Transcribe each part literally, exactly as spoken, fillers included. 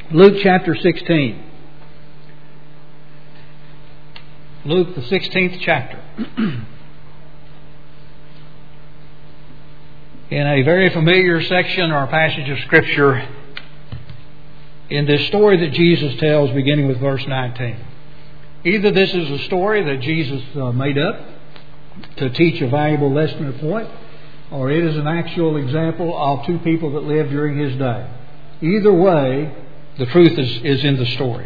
Luke chapter sixteen. Luke, the sixteenth chapter. In a very familiar section or passage of Scripture, in this story that Jesus tells, beginning with verse nineteen. Either this is a story that Jesus uh, made up to teach a valuable lesson or point, or it is an actual example of two people that lived during His day. Either way, the truth is, is in the story.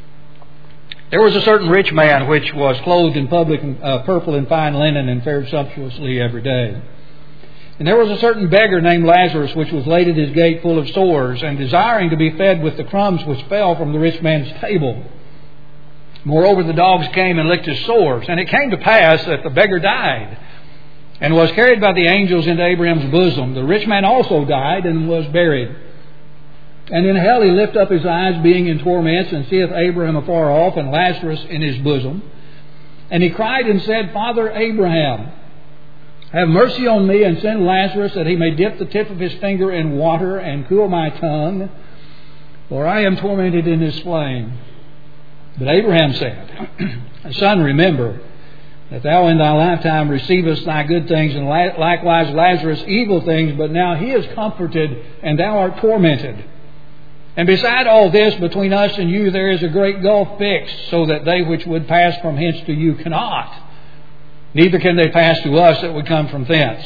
There was a certain rich man which was clothed in public uh, purple and fine linen and fared sumptuously every day. And there was a certain beggar named Lazarus which was laid at his gate full of sores and desiring to be fed with the crumbs which fell from the rich man's table. Moreover, the dogs came and licked his sores. And it came to pass that the beggar died and was carried by the angels into Abraham's bosom. The rich man also died and was buried. And in hell he lift up his eyes, being in torments, and seeth Abraham afar off, and Lazarus in his bosom. And he cried and said, Father Abraham, have mercy on me, and send Lazarus, that he may dip the tip of his finger in water, and cool my tongue, for I am tormented in this flame. But Abraham said, Son, remember that thou in thy lifetime receivest thy good things, and likewise Lazarus evil things, but now he is comforted, and thou art tormented. And beside all this, between us and you there is a great gulf fixed, so that they which would pass from hence to you cannot. Neither can they pass to us that would come from thence.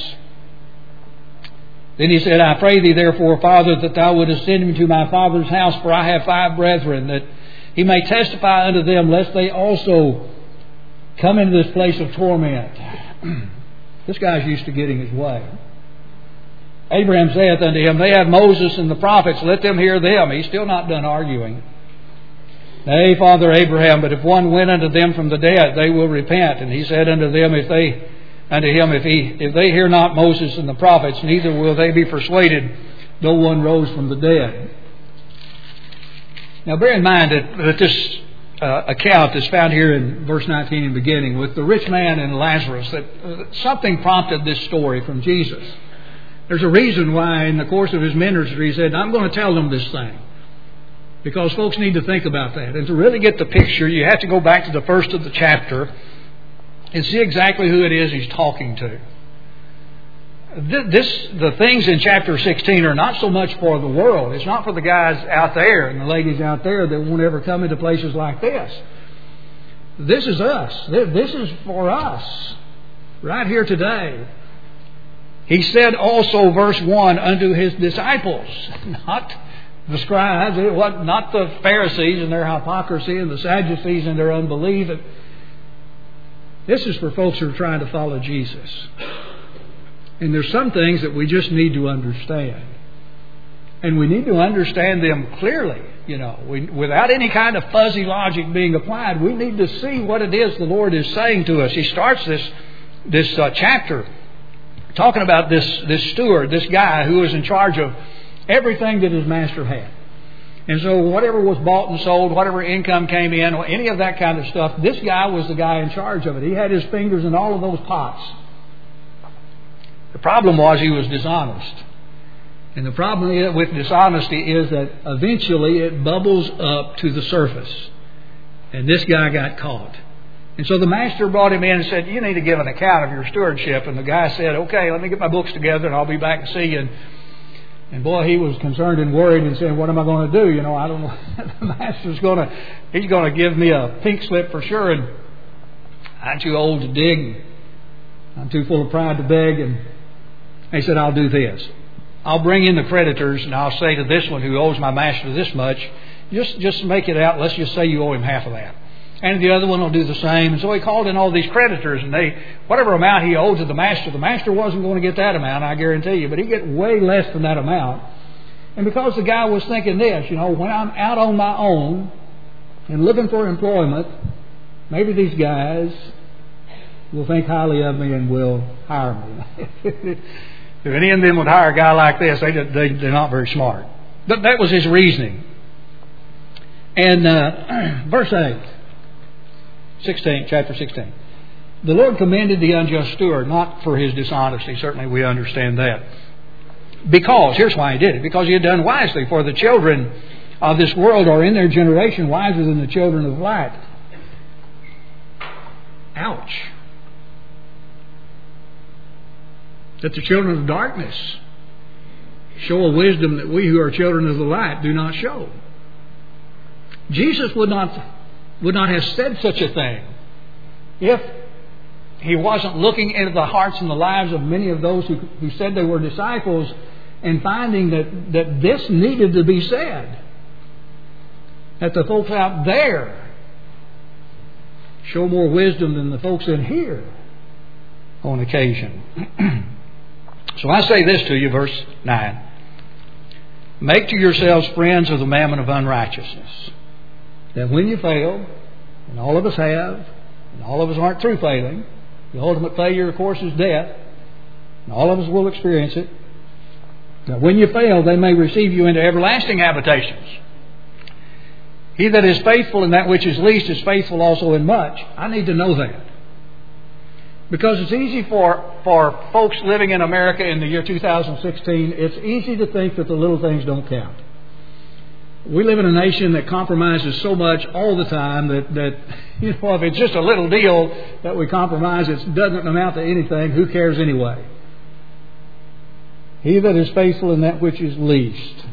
Then he said, I pray thee therefore, Father, that thou wouldest send me to my father's house, for I have five brethren, that he may testify unto them, lest they also come into this place of torment. This guy's used to getting his way. Abraham saith unto him, They have Moses and the prophets, let them hear them. He's still not done arguing. Nay, Father Abraham, but if one went unto them from the dead, they will repent. And he said unto them, If they unto him, if he if they hear not Moses and the prophets, neither will they be persuaded, though one rose from the dead. Now bear in mind that, that this uh, account is found here in verse nineteen in the beginning, with the rich man and Lazarus, that uh, something prompted this story from Jesus. There's a reason why in the course of his ministry he said, I'm going to tell them this thing. Because folks need to think about that. And to really get the picture, you have to go back to the first of the chapter and see exactly who it is he's talking to. This, the things in chapter sixteen are not so much for the world. It's not for the guys out there and the ladies out there that won't ever come into places like this. This is us. This is for us. Right here today. He said also, verse one, unto his disciples, not the scribes, not the Pharisees and their hypocrisy and the Sadducees and their unbelief. This is for folks who are trying to follow Jesus. And there's some things that we just need to understand. And we need to understand them clearly, you know, we, without any kind of fuzzy logic being applied. We need to see what it is the Lord is saying to us. He starts this, this uh, chapter talking about this, this steward, this guy who was in charge of everything that his master had. And so whatever was bought and sold, whatever income came in, any of that kind of stuff, this guy was the guy in charge of it. He had his fingers in all of those pots. The problem was he was dishonest. And the problem with dishonesty is that eventually it bubbles up to the surface. And this guy got caught. And so the master brought him in and said, you need to give an account of your stewardship. And the guy said, okay, let me get my books together and I'll be back and see you. And, and boy, he was concerned and worried and saying, what am I going to do? You know, I don't know. The master's going to, he's going to give me a pink slip for sure. And I'm too old to dig. I'm too full of pride to beg. And he said, I'll do this. I'll bring in the creditors and I'll say to this one who owes my master this much, just, just make it out. Let's just say you owe him half of that. And the other one will do the same. And so he called in all these creditors, and they, whatever amount he owed to the master, the master wasn't going to get that amount, I guarantee you. But he'd get way less than that amount. And because the guy was thinking this, you know, when I'm out on my own and looking for employment, maybe these guys will think highly of me and will hire me. If any of them would hire a guy like this, they, they, they're not very smart. But that was his reasoning. And uh, verse eight. sixteen, chapter sixteen. The Lord commended the unjust steward, not for his dishonesty. Certainly we understand that. Because, here's why he did it. Because he had done wisely. For the children of this world are in their generation wiser than the children of light. Ouch. That the children of darkness show a wisdom that we who are children of the light do not show. Jesus would not, would not have said such a thing if He wasn't looking into the hearts and the lives of many of those who, who said they were disciples and finding that, that this needed to be said. That the folks out there show more wisdom than the folks in here on occasion. So I say this to you, verse nine. Make to yourselves friends of the mammon of unrighteousness, that when you fail, and all of us have, and all of us aren't through failing, the ultimate failure, of course, is death, and all of us will experience it, that when you fail, they may receive you into everlasting habitations. He that is faithful in that which is least is faithful also in much. I need to know that. Because it's easy for, for folks living in America in the year two thousand sixteen, it's easy to think that the little things don't count. We live in a nation that compromises so much all the time that, that you know, if it's just a little deal that we compromise, it doesn't amount to anything. Who cares anyway? He that is faithful in that which is least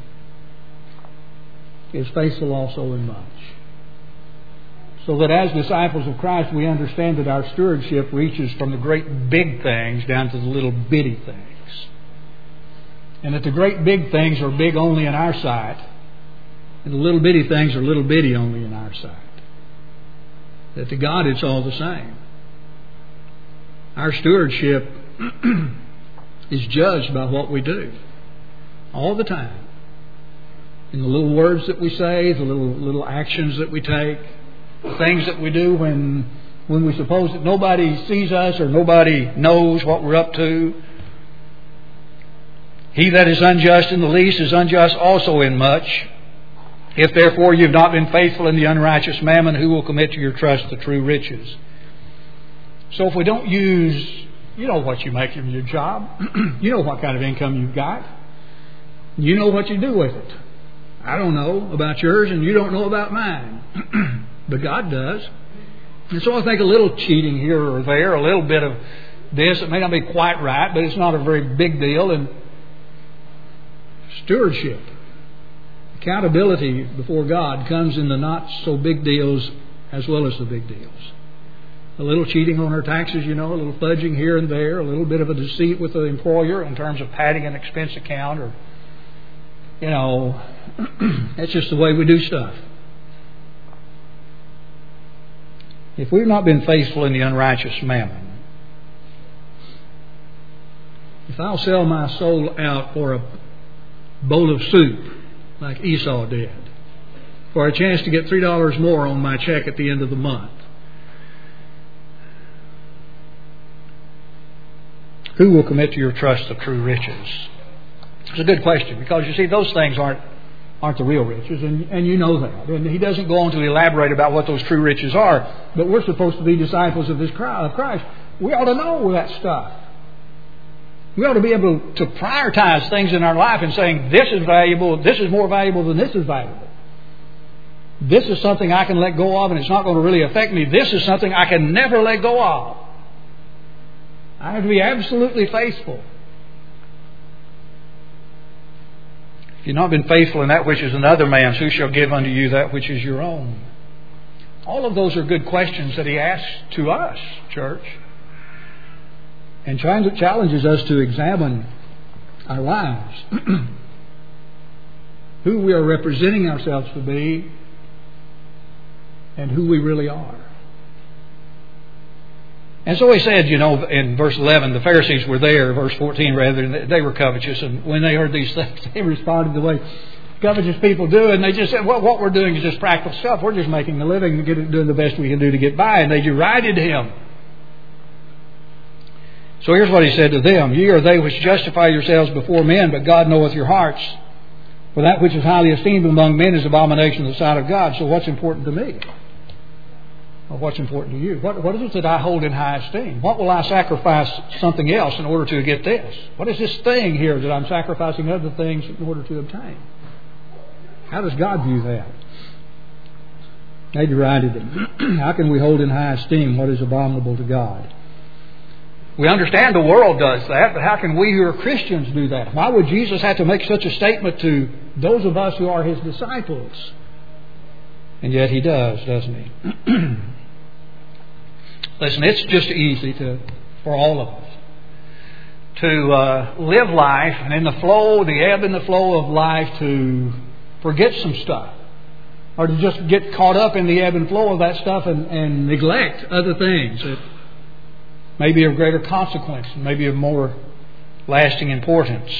is faithful also in much. So that as disciples of Christ, we understand that our stewardship reaches from the great big things down to the little bitty things. And that the great big things are big only in our sight, and the little bitty things are little bitty only in our sight. That to God it's all the same. Our stewardship is judged by what we do all the time. In the little words that we say, the little little actions that we take, the things that we do when when we suppose that nobody sees us or nobody knows what we're up to. He that is unjust in the least is unjust also in much. If therefore you have not been faithful in the unrighteous mammon, who will commit to your trust the true riches? So if we don't use, you know what you make from your job. You know what kind of income you've got. You know what you do with it. I don't know about yours, and you don't know about mine. But God does. And so I think a little cheating here or there, a little bit of this, it may not be quite right, but it's not a very big deal. And stewardship, accountability before God comes in the not so big deals as well as the big deals. A little cheating on our taxes, you know, a little fudging here and there, a little bit of a deceit with the employer in terms of padding an expense account, or, you know, that's just the way we do stuff. If we've not been faithful in the unrighteous mammon, if I'll sell my soul out for a bowl of soup, like Esau did, for a chance to get three dollars more on my check at the end of the month, who will commit to your trust the true riches? It's a good question, because you see, those things aren't aren't the real riches, and, and you know that. And he doesn't go on to elaborate about what those true riches are, but we're supposed to be disciples of this of Christ. We ought to know that stuff. We ought to be able to prioritize things in our life and saying, this is valuable, this is more valuable than this is valuable. This is something I can let go of and it's not going to really affect me. This is something I can never let go of. I have to be absolutely faithful. If you've not been faithful in that which is another man's, who shall give unto you that which is your own? All of those are good questions that he asks to us, church. And challenges us to examine our lives. Who we are representing ourselves to be and who we really are. And so he said, you know, in verse eleven, the Pharisees were there, verse fourteen rather, they were covetous. And when they heard these things, they responded the way covetous people do. And they just said, well, what we're doing is just practical stuff. We're just making a living and doing the best we can do to get by. And they derided him. So here's what he said to them. Ye are they which justify yourselves before men, but God knoweth your hearts. For that which is highly esteemed among men is abomination in the sight of God. So what's important to me? Or what's important to you? What, what is it that I hold in high esteem? What will I sacrifice something else in order to get this? What is this thing here that I'm sacrificing other things in order to obtain? How does God view that? Maybe write it in. How can we hold in high esteem what is abominable to God? We understand the world does that, but how can we who are Christians do that? Why would Jesus have to make such a statement to those of us who are His disciples? And yet He does, doesn't He? Listen, it's just easy to for all of us to uh, live life, and in the flow, the ebb and the flow of life, to forget some stuff. Or to just get caught up in the ebb and flow of that stuff and, and neglect other things that may be of greater consequence and maybe of more lasting importance.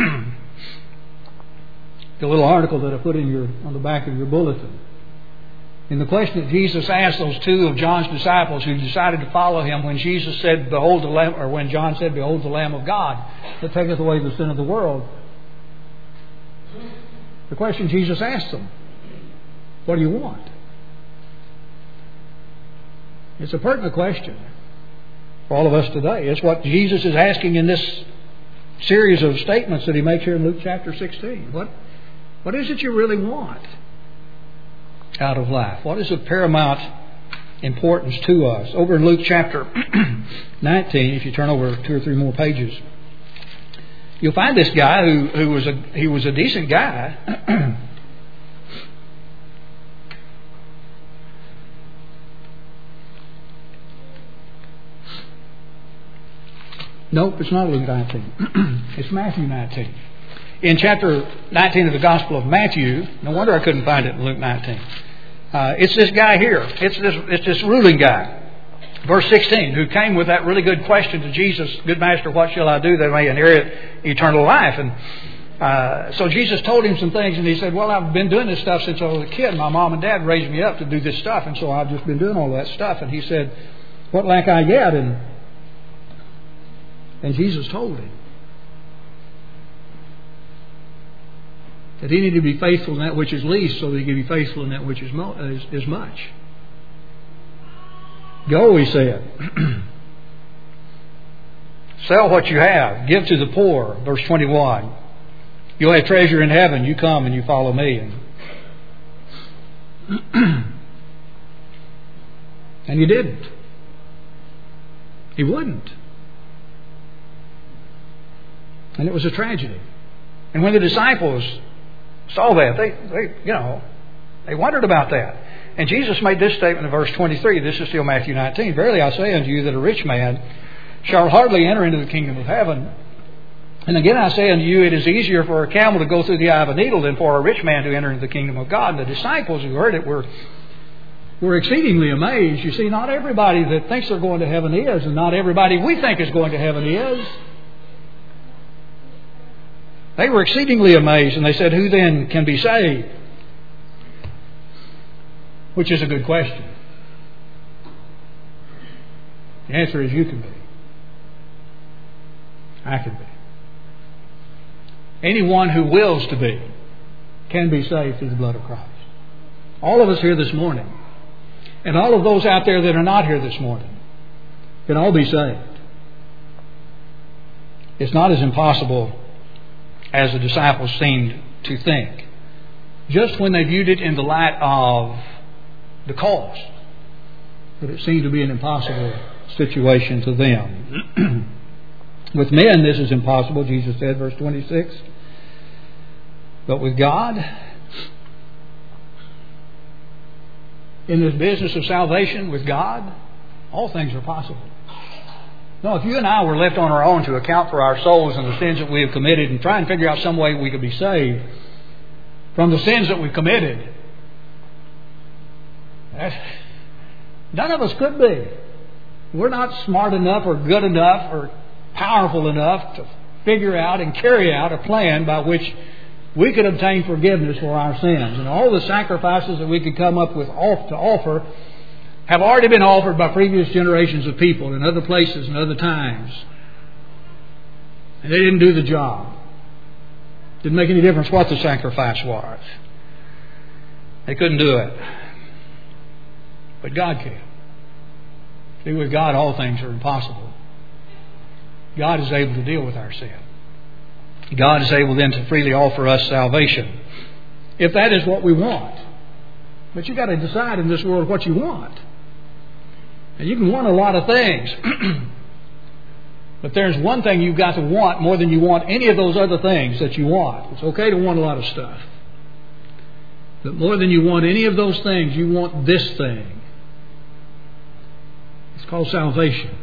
The little article that I put in your on the back of your bulletin. In the question that Jesus asked those two of John's disciples who decided to follow Him when Jesus said, "Behold the Lamb," or when John said, "Behold the Lamb of God that taketh away the sin of the world." The question Jesus asked them, what do you want? It's a pertinent question for all of us today. It's what Jesus is asking in this series of statements that He makes here in Luke chapter sixteen. What, what is it you really want out of life? What is of paramount importance to us? Over in Luke chapter nineteen, if you turn over two or three more pages, you'll find this guy who, who was a he was a decent guy. Nope, it's not Luke nineteen. It's Matthew nineteen. In chapter nineteen of the Gospel of Matthew, no wonder I couldn't find it in Luke nineteen. Uh, it's this guy here. It's this, it's this ruling guy. Verse sixteen, who came with that really good question to Jesus, "Good Master, what shall I do that I may inherit eternal life?" And uh, so Jesus told him some things, and he said, "Well, I've been doing this stuff since I was a kid. My mom and dad raised me up to do this stuff, and so I've just been doing all that stuff." And he said, "What lack I yet?" And And Jesus told him that he needed to be faithful in that which is least so that he could be faithful in that which is, mo- is, is much. "Go," he said. "Sell what you have. Give to the poor." Verse twenty-one. "You'll have treasure in heaven. You come and you follow me." And, and he didn't. He wouldn't. And it was a tragedy. And when the disciples saw that, they, they, you know, they wondered about that. And Jesus made this statement in verse twenty-three. This is still Matthew nineteen. "Verily I say unto you that a rich man shall hardly enter into the kingdom of heaven. And again I say unto you, it is easier for a camel to go through the eye of a needle than for a rich man to enter into the kingdom of God." And the disciples who heard it were, were exceedingly amazed. You see, not everybody that thinks they're going to heaven is, and not everybody we think is going to heaven is. They were exceedingly amazed, and they said, "Who then can be saved?" Which is a good question. The answer is you can be. I can be. Anyone who wills to be can be saved through the blood of Christ. All of us here this morning, and all of those out there that are not here this morning, can all be saved. It's not as impossible as the disciples seemed to think, just when they viewed it in the light of the cost, but it seemed to be an impossible situation to them. "With men this is impossible," Jesus said, verse twenty-six. "But with God, in this business of salvation, with God, all things are possible." No, if you and I were left on our own to account for our souls and the sins that we have committed and try and figure out some way we could be saved from the sins that we've committed, none of us could be. We're not smart enough or good enough or powerful enough to figure out and carry out a plan by which we could obtain forgiveness for our sins. And all the sacrifices that we could come up with to offer have already been offered by previous generations of people in other places and other times. And they didn't do the job. Didn't make any difference what the sacrifice was. They couldn't do it. But God can. See, with God all things are impossible. God is able to deal with our sin. God is able then to freely offer us salvation. if that is what we want. But you've got to decide in this world what you want. And you can want a lot of things. But there's one thing you've got to want more than you want any of those other things that you want. It's okay to want a lot of stuff. But more than you want any of those things, you want this thing. It's called salvation.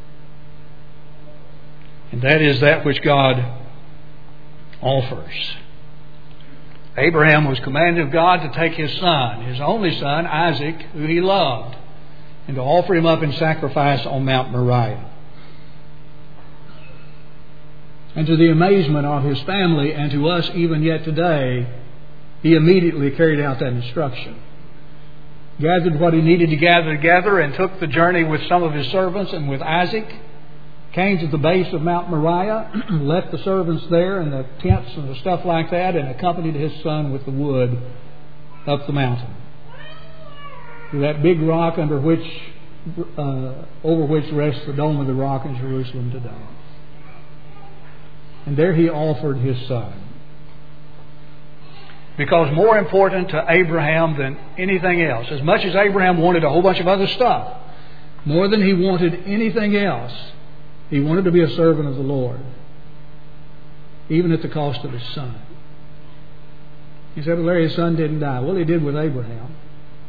And that is that which God offers. Abraham was commanded of God to take his son, his only son, Isaac, who he loved, and to offer him up in sacrifice on Mount Moriah. And to the amazement of his family and to us even yet today, he immediately carried out that instruction. Gathered what he needed to gather together and took the journey with some of his servants and with Isaac. Came to the base of Mount Moriah, left the servants there and the tents and the stuff like that, and accompanied his son with the wood up the mountain. To that big rock under which, uh, over which rests the Dome of the Rock in Jerusalem today. And there he offered his son. Because more important to Abraham than anything else, as much as Abraham wanted a whole bunch of other stuff, more than he wanted anything else, he wanted to be a servant of the Lord, even at the cost of his son. He said, well, Larry, his son didn't die. Well, he did with Abraham.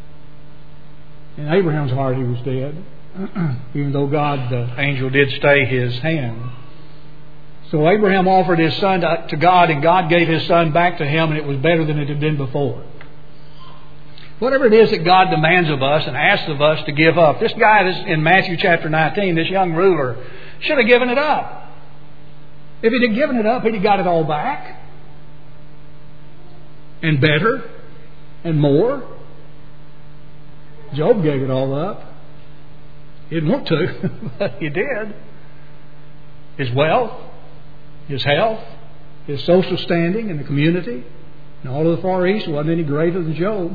In Abraham's heart, he was dead, even though God, the angel, did stay his hand. So Abraham offered his son to God, and God gave his son back to him, and it was better than it had been before. Whatever it is that God demands of us and asks of us to give up. This guy in Matthew chapter nineteen, this young ruler, should have given it up. If he'd have given it up, he'd have got it all back. And better. And more. Job gave it all up. He didn't want to, but he did. His wealth, his health, his social standing in the community, and all of the Far East wasn't any greater than Job.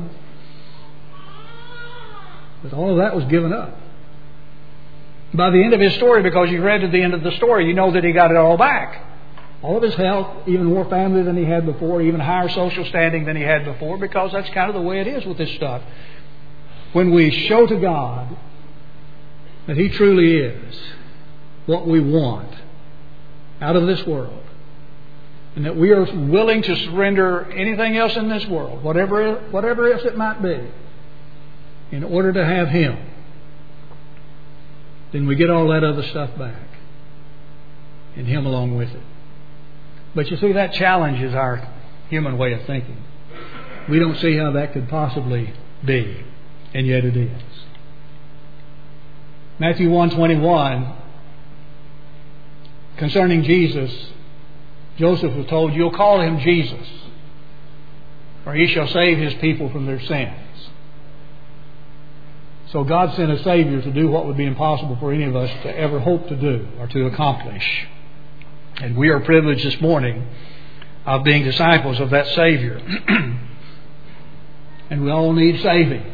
But all of that was given up. By the end of his story, because you read to the end of the story, you know that he got it all back. All of his health, even more family than he had before, even higher social standing than he had before, because that's kind of the way it is with this stuff. When we show to God that He truly is what we want out of this world, and that we are willing to surrender anything else in this world, whatever whatever else it might be, in order to have Him, then we get all that other stuff back, and Him along with it. But you see, that challenges our human way of thinking. We don't see how that could possibly be, and yet it is. Matthew one twenty-one, concerning Jesus, Joseph was told, "You'll call Him Jesus, for He shall save His people from their sins." So God sent a Savior to do what would be impossible for any of us to ever hope to do or to accomplish. And we are privileged this morning of being disciples of that Savior. And we all need saving.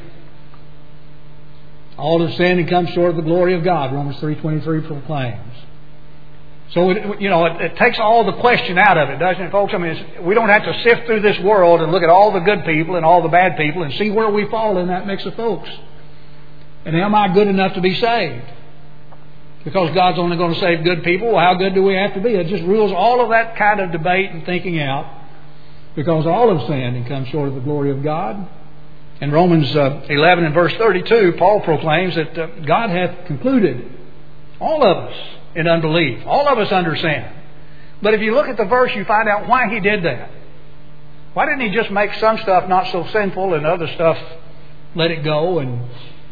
All have sinned and come short of the glory of God, Romans three twenty-three proclaims. So, it, you know, it, it takes all the question out of it, doesn't it, folks? I mean, it's, we don't have to sift through this world and look at all the good people and all the bad people and see where we fall in that mix of folks. And am I good enough to be saved? Because God's only going to save good people, well, how good do we have to be? It just rules all of that kind of debate and thinking out, because all have sinned and come short of the glory of God. In Romans uh, eleven and verse thirty-two, Paul proclaims that uh, God hath concluded all of us in unbelief, all of us under sin. But if you look at the verse, you find out why He did that. Why didn't He just make some stuff not so sinful and other stuff let it go? And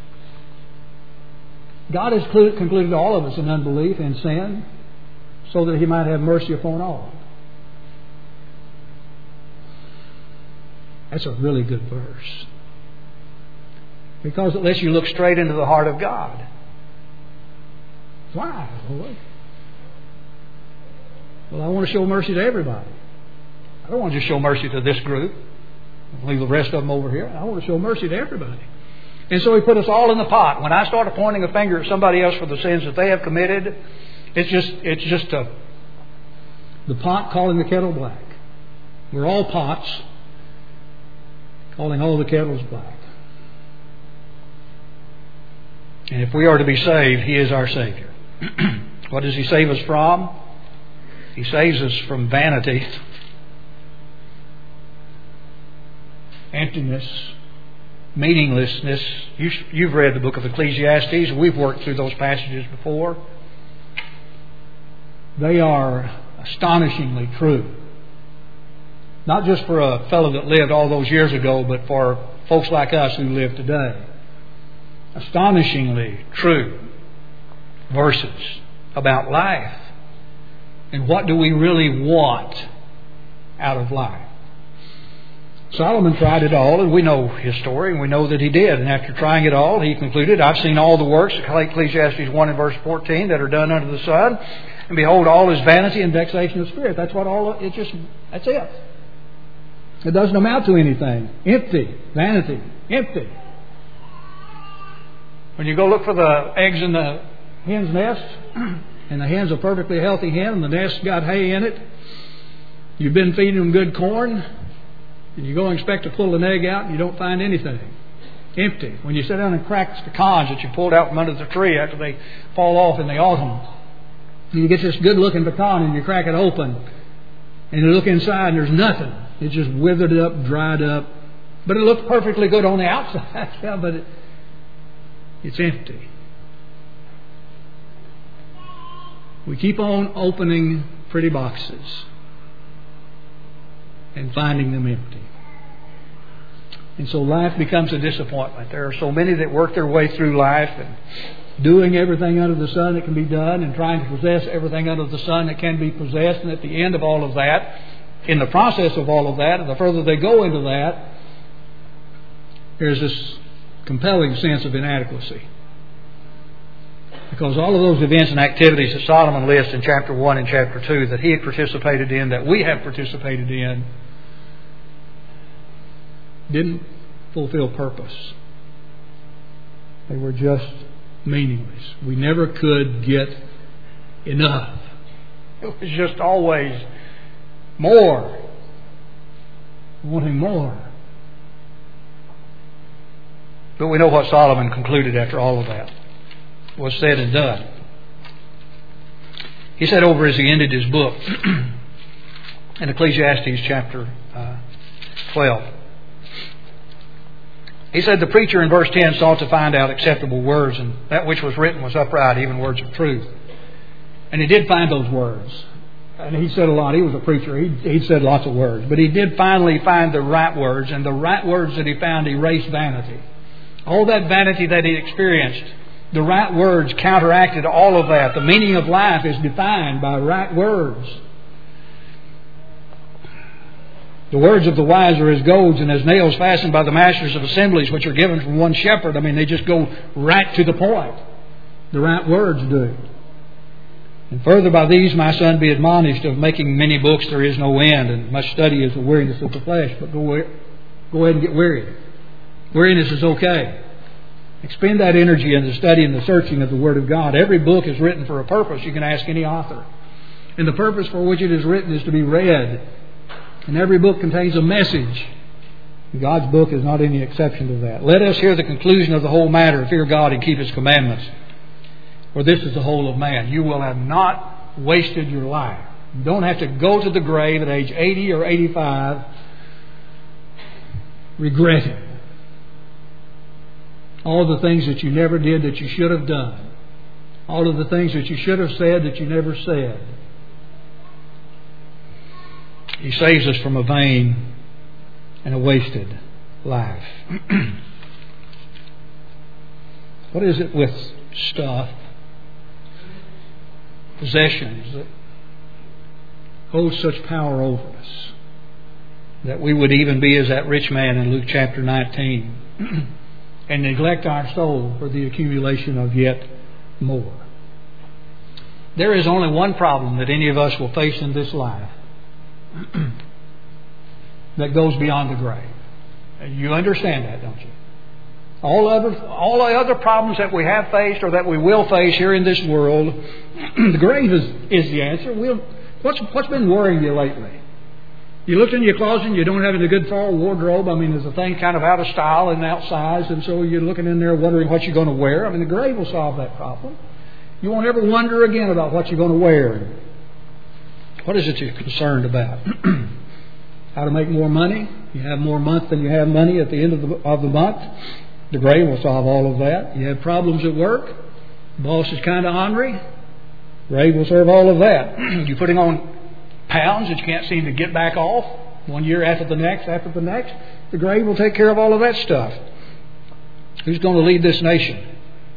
God has concluded all of us in unbelief and sin so that He might have mercy upon all. That's a really good verse, because it lets you look straight into the heart of God. Why, Lord? Well, I want to show mercy to everybody. I don't want to just show mercy to this group, leave the rest of them over here. I want to show mercy to everybody. And so He put us all in the pot. When I start pointing a finger at somebody else for the sins that they have committed, it's just it's just a, the pot calling the kettle black. We're all pots. calling all the kettles black. And if we are to be saved, He is our Savior. What does He save us from? He saves us from vanity, emptiness, meaninglessness. You, you've read the book of Ecclesiastes. We've worked through those passages before. They are astonishingly true. Not just for a fellow that lived all those years ago, but for folks like us who live today. Astonishingly true verses about life. And what do we really want out of life? Solomon tried it all, and we know his story, and we know that he did. And after trying it all, he concluded, I've seen all the works, Ecclesiastes one and verse fourteen, that are done under the sun. And behold, all is vanity and vexation of spirit. That's what all, it just, that's it. It doesn't amount to anything. Empty. Vanity. Empty. When you go look for the eggs in the hen's nest, and the hen's a perfectly healthy hen, and the nest's got hay in it, you've been feeding them good corn, and you go and expect to pull an egg out, and you don't find anything. Empty. When you sit down and crack the pecans that you pulled out from under the tree after they fall off in the autumn, and you get this good-looking pecan, and you crack it open, and you look inside, and there's nothing. It's just withered up, dried up. But it looks perfectly good on the outside. Yeah, but it, it's empty. We keep on opening pretty boxes and finding them empty. And so life becomes a disappointment. There are so many that work their way through life and doing everything under the sun that can be done and trying to possess everything under the sun that can be possessed. And at the end of all of that, in the process of all of that, and the further they go into that, there's this compelling sense of inadequacy. Because all of those events and activities that Solomon lists in chapter one and chapter two that he had participated in, that we have participated in, didn't fulfill purpose. They were just meaningless. We never could get enough. It was just always more. Wanting more. But we know what Solomon concluded after all of that was said and done. He said over as he ended his book in Ecclesiastes chapter uh, twelve. He said, the preacher in verse ten sought to find out acceptable words, and that which was written was upright, even words of truth. And he did find those words. And he said a lot. He was a preacher. He he said lots of words. But he did finally find the right words, and the right words that he found erased vanity. All that vanity that he experienced, the right words counteracted all of that. The meaning of life is defined by right words. The words of the wise are as goads and as nails fastened by the masters of assemblies, which are given from one shepherd. I mean, they just go right to the point. The right words do. And further, by these, my son, be admonished, of making many books there is no end, and much study is the weariness of the flesh. But go, go ahead and get weary. Weariness is okay. Expend that energy in the study and the searching of the Word of God. Every book is written for a purpose. You can ask any author. And the purpose for which it is written is to be read. And every book contains a message. God's book is not any exception to that. Let us hear the conclusion of the whole matter. Fear God and keep His commandments. For this is the whole of man. You will have not wasted your life. You don't have to go to the grave at age eighty or eighty-five regretting all the things that you never did that you should have done. All of the things that you should have said that you never said. He saves us from a vain and a wasted life. What is it with stuff, possessions, that hold such power over us that we would even be as that rich man in Luke chapter nineteen and neglect our soul for the accumulation of yet more? There is only one problem that any of us will face in this life that goes beyond the grave. You understand that, don't you? All other, all the other problems that we have faced or that we will face here in this world, the grave is, is the answer. We'll, what's, what's been worrying you lately? You looked in your closet and you don't have any good fall wardrobe. I mean, is the thing kind of out of style and outsized, and so you're looking in there wondering what you're going to wear. I mean, the grave will solve that problem. You won't ever wonder again about what you're going to wear. What is it you're concerned about? How to make more money? You have more month than you have money at the end of the, of the month. The grave will solve all of that. You have problems at work. The boss is kind of ornery. The grave will serve all of that. You're putting on pounds that you can't seem to get back off one year after the next, after the next. The grave will take care of all of that stuff. Who's going to lead this nation?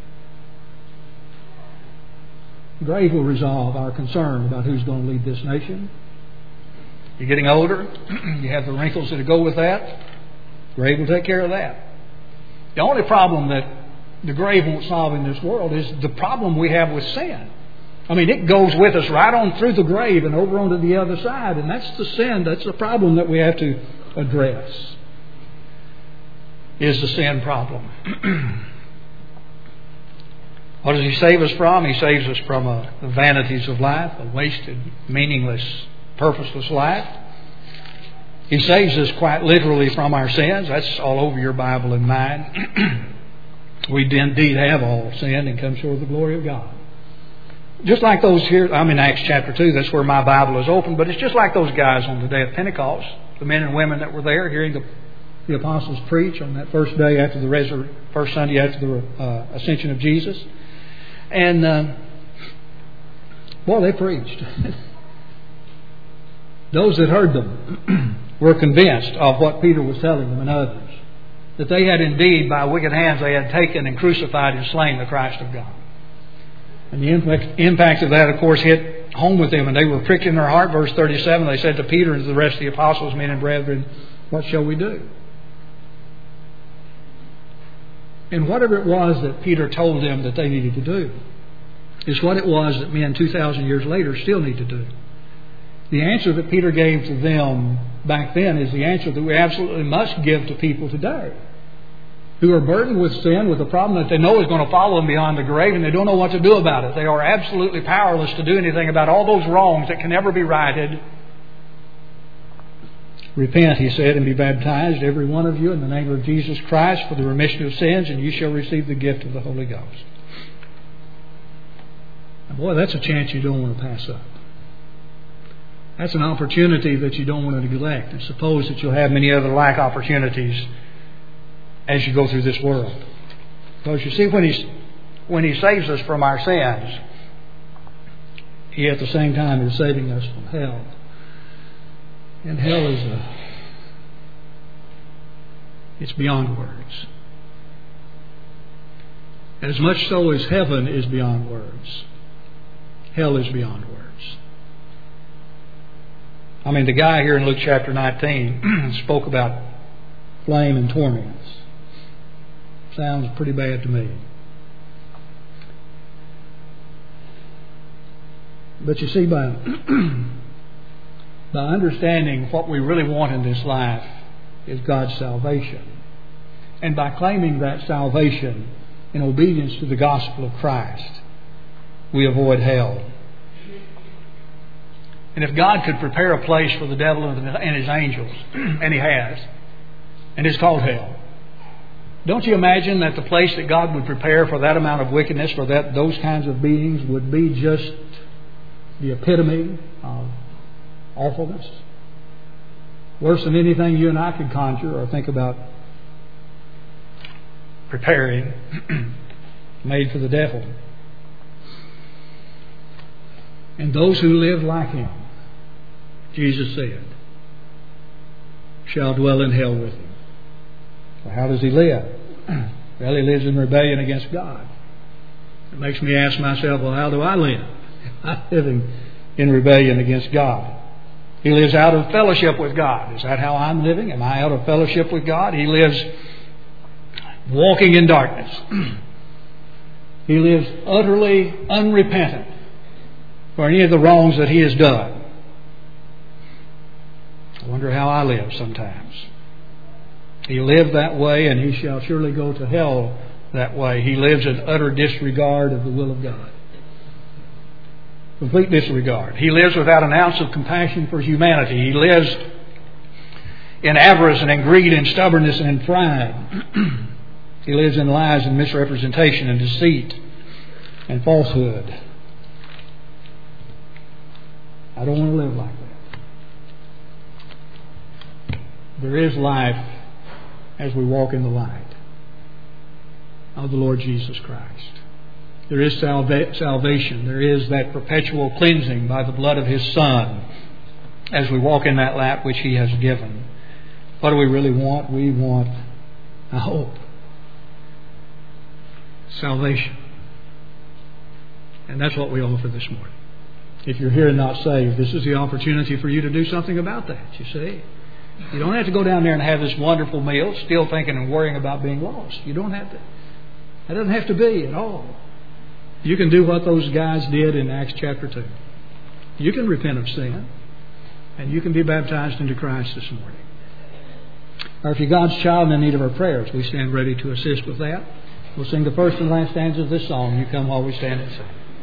The grave will resolve our concern about who's going to lead this nation. You're getting older. You have the wrinkles that go with that. The grave will take care of that. The only problem that the grave won't solve in this world is the problem we have with sin. I mean, it goes with us right on through the grave and over onto the other side. And that's the sin. That's the problem that we have to address. Is the sin problem. What does He save us from? He saves us from uh, the vanities of life, a wasted, meaningless, purposeless life. He saves us quite literally from our sins. That's all over your Bible and mine. We indeed have all sinned and come short of the glory of God. Just like those here, I'm in Acts chapter two, that's where my Bible is open, but it's just like those guys on the day of Pentecost, the men and women that were there hearing the, the apostles preach on that first day after the resur- first Sunday after the uh, ascension of Jesus. And, uh, well, they preached. Those that heard them were convinced of what Peter was telling them and others, that they had indeed, by wicked hands, they had taken and crucified and slain the Christ of God. And the impact, impact of that, of course, hit home with them, and they were pricked in their heart. Verse thirty-seven, they said to Peter and to the rest of the apostles, men and brethren, what shall we do? And whatever it was that Peter told them that they needed to do is what it was that men two thousand years later still need to do. The answer that Peter gave to them back then is the answer that we absolutely must give to people today who are burdened with sin, with a problem that they know is going to follow them beyond the grave, and they don't know what to do about it. They are absolutely powerless to do anything about all those wrongs that can never be righted. Repent, He said, and be baptized, every one of you, in the name of Jesus Christ for the remission of sins, and you shall receive the gift of the Holy Ghost. Now, boy, that's a chance you don't want to pass up. That's an opportunity that you don't want to neglect. And suppose that you'll have many other like opportunities as you go through this world. Because you see, when He, when he saves us from our sins, He at the same time is saving us from hell. And hell is a, it's beyond words. As much so as heaven is beyond words, hell is beyond words. I mean, the guy here in Luke chapter nineteen spoke about flame and torments. Sounds pretty bad to me. But you see, by by understanding what we really want in this life is God's salvation, and by claiming that salvation in obedience to the gospel of Christ, we avoid hell. And if God could prepare a place for the devil and his angels, and He has, and it's called hell, don't you imagine that the place that God would prepare for that amount of wickedness, for that those kinds of beings, would be just the epitome of awfulness? Worse than anything you and I could conjure or think about preparing, made for the devil. And those who live like him, Jesus said, shall dwell in hell with Him. Well, how does he live? Well, he lives in rebellion against God. It makes me ask myself, well, how do I live? I'm living in rebellion against God. He lives out of fellowship with God. Is that how I'm living? Am I out of fellowship with God? He lives walking in darkness. He lives utterly unrepentant for any of the wrongs that he has done. I wonder how I live sometimes. He lived that way, and he shall surely go to hell that way. He lives in utter disregard of the will of God. Complete disregard. He lives without an ounce of compassion for humanity. He lives in avarice and in greed and stubbornness and in pride. He lives in lies and misrepresentation and deceit and falsehood. I don't want to live like that. There is life as we walk in the light of the Lord Jesus Christ. There is salva- salvation. There is that perpetual cleansing by the blood of His Son as we walk in that light which He has given. What do we really want? We want a hope. Salvation. And that's what we offer this morning. If you're here and not saved, this is the opportunity for you to do something about that, you see. You don't have to go down there and have this wonderful meal still thinking and worrying about being lost. You don't have to. That doesn't have to be at all. You can do what those guys did in Acts chapter two. You can repent of sin. And you can be baptized into Christ this morning. Or if you're God's child in need of our prayers, we stand ready to assist with that. We'll sing the first and last stanza of this song. You come while we stand and sing.